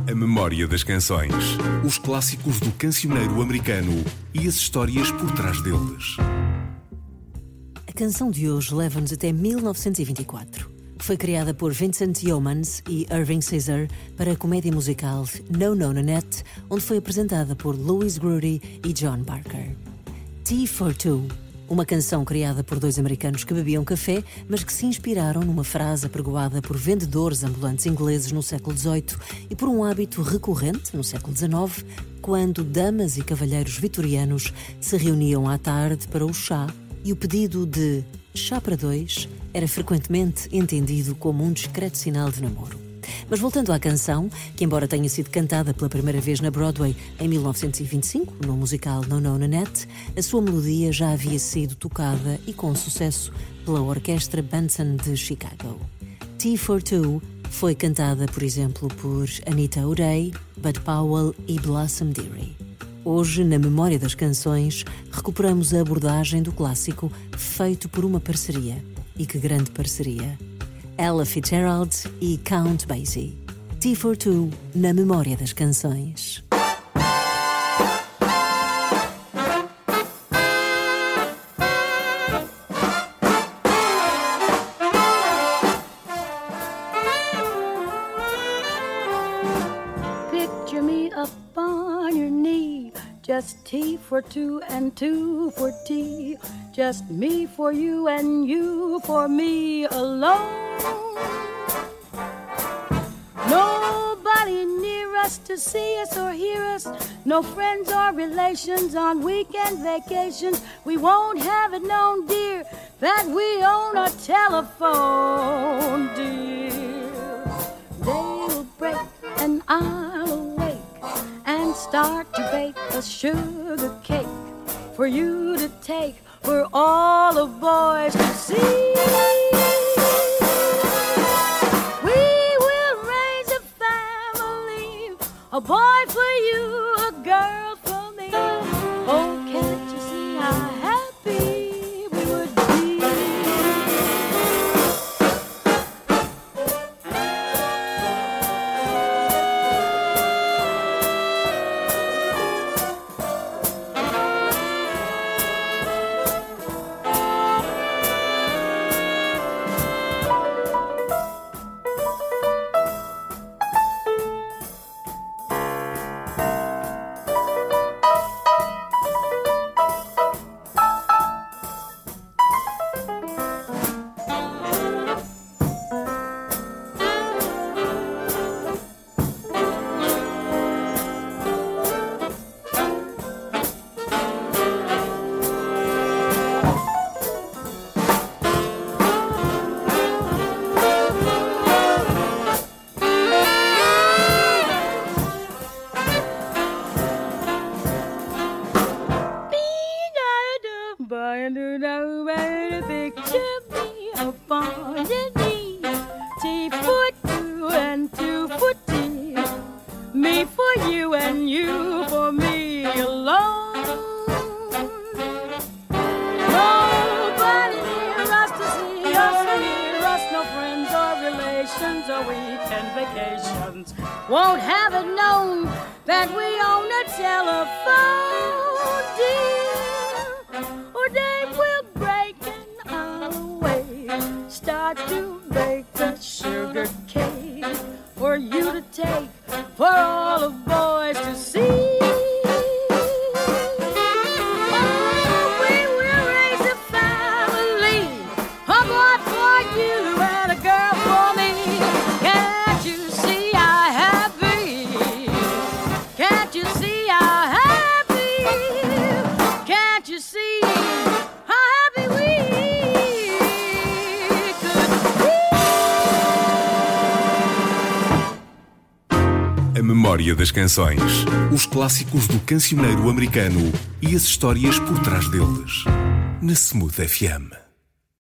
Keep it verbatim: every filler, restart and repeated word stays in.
A memória das canções. Os clássicos do cancioneiro americano e as histórias por trás deles. A canção de hoje leva-nos até mil novecentos e vinte e quatro. Foi criada por Vincent Youmans e Irving Caesar para a comédia musical No No Nanette, onde foi apresentada por Louis Grudy e John Barker. Tea for Two, uma canção criada por dois americanos que bebiam café, mas que se inspiraram numa frase apregoada por vendedores ambulantes ingleses no século dezoito e por um hábito recorrente no século dezanove, quando damas e cavalheiros vitorianos se reuniam à tarde para o chá, e o pedido de chá para dois era frequentemente entendido como um discreto sinal de namoro. Mas voltando à canção, que embora tenha sido cantada pela primeira vez na Broadway em mil novecentos e vinte e cinco, no musical No No Nanette, a sua melodia já havia sido tocada e com sucesso pela Orquestra Benson de Chicago. Tea for Two foi cantada, por exemplo, por Anita O'Day, Bud Powell e Blossom Dearie. Hoje, na memória das canções, recuperamos a abordagem do clássico feito por uma parceria. E que grande parceria! Ella Fitzgerald e Count Basie. Tea for Two, na memória das canções. Picture me up on your knee, just tea for two and two for tea, just me for you and you for me alone. Nobody near us to see us or hear us, no friends or relations on weekend vacations. We won't have it known, dear, that we own a telephone, dear. They'll break and I'll awake and start to bake a sugar cake for you to take, for all the boys to see. A boy for you, a girl for me. Oh, can't you see how happy we would be? Picture me upon your knee, tea for two and two for tea, me for you and you for me alone. Nobody near us to see us or hear us, no friends or relations or weekend vacations. Won't have it known that we own a telephone, dear, or they will break and I'll away, start to bake a sugar cake for you to take, for all the boys to see. Oh, we will raise a family, a boy for you and a girl for me. Can't you see how happy? Can't you see how happy? Can't you see how happy we could be? A memória das canções. Os clássicos do cancioneiro americano e as histórias por trás deles. Na Smooth F M.